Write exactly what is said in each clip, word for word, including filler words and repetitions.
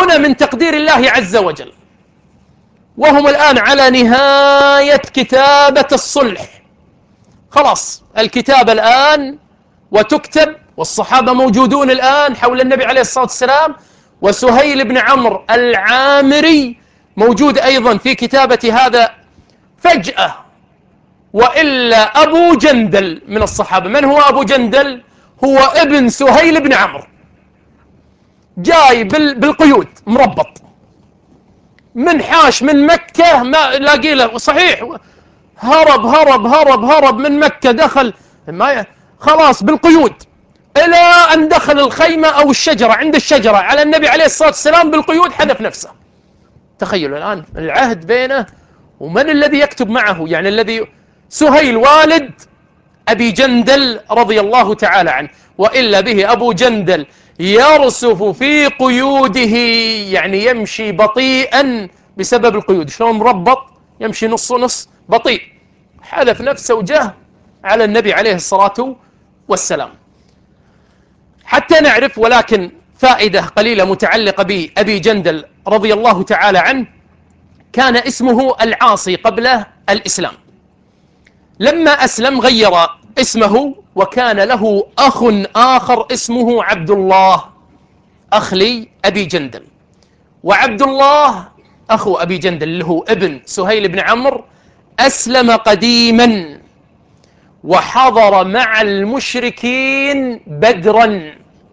سنة من تقدير الله عز وجل، وهم الآن على نهاية كتابة الصلح. خلاص الكتابة الآن وتكتب، والصحابة موجودون الآن حول النبي عليه الصلاة والسلام، وسهيل بن عمرو العامري موجود أيضا في كتابة هذا. فجأة وإلا أبو جندل من الصحابة. من هو أبو جندل؟ هو ابن سهيل بن عمرو، جاي بالقيود مربط من حاش من مكة، ما لاقي له صحيح، هرب هرب هرب هرب من مكة، دخل ما خلاص بالقيود، إلى أن دخل الخيمة أو الشجرة، عند الشجرة على النبي عليه الصلاة والسلام بالقيود، حذف نفسه. تخيلوا الآن العهد بينه، ومن الذي يكتب معه؟ يعني الذي سهيل والد أبي جندل رضي الله تعالى عنه، وإلا به أبو جندل يرسف في قيوده، يعني يمشي بطيئا بسبب القيود. شلون مربط يمشي نص نص بطيء، حذف نفسه وجه على النبي عليه الصلاة والسلام. حتى نعرف، ولكن فائدة قليلة متعلقة بأبي جندل رضي الله تعالى عنه، كان اسمه العاصي قبل الإسلام. لما أسلم غير اسمه، وكان له أخ آخر اسمه عبد الله، أخ لي أبي جندل. وعبد الله أخو أبي جندل اللي هو ابن سهيل بن عمرو أسلم قديما، وحضر مع المشركين بدرا،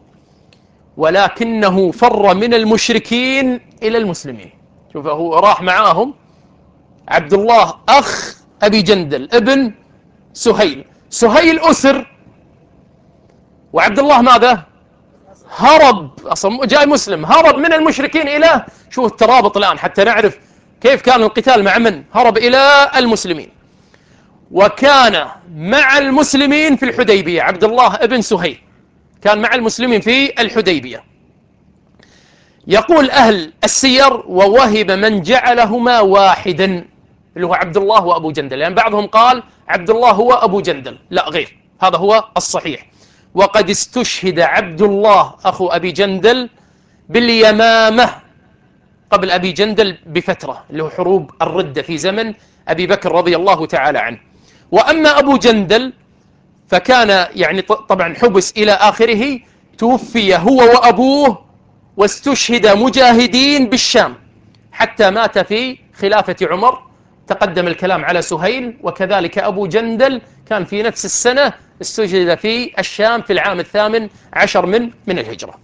ولكنه فر من المشركين إلى المسلمين. شوف، هو راح معاهم، عبد الله أخ أبي جندل ابن سهيل، سهيل أسر، وعبد الله ماذا؟ هرب، أصلا جاي مسلم، هرب من المشركين إلى، شوف الترابط الآن حتى نعرف كيف كان القتال مع من؟ هرب إلى المسلمين، وكان مع المسلمين في الحديبية. عبد الله ابن سهيل كان مع المسلمين في الحديبية. يقول أهل السير: ووهب من جعلهما واحدا، اللي هو عبد الله وأبو جندل. يعني بعضهم قال عبد الله هو أبو جندل، لا غير، هذا هو الصحيح. وقد استشهد عبد الله أخو أبي جندل باليمامة قبل أبي جندل بفترة، اللي هو حروب الردة في زمن أبي بكر رضي الله تعالى عنه. وأما أبو جندل فكان يعني طبعا حبس إلى آخره، توفي هو وأبوه واستشهد مجاهدين بالشام حتى مات في خلافة عمر. تقدم الكلام على سهيل، وكذلك أبو جندل كان في نفس السنة استشهد في الشام في العام الثامن عشر من من الهجرة.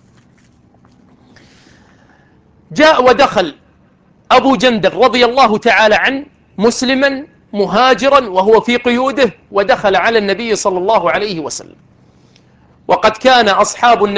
جاء ودخل أبو جندل رضي الله تعالى عنه مسلما مهاجرا وهو في قيوده، ودخل على النبي صلى الله عليه وسلم. وقد كان أصحاب النبي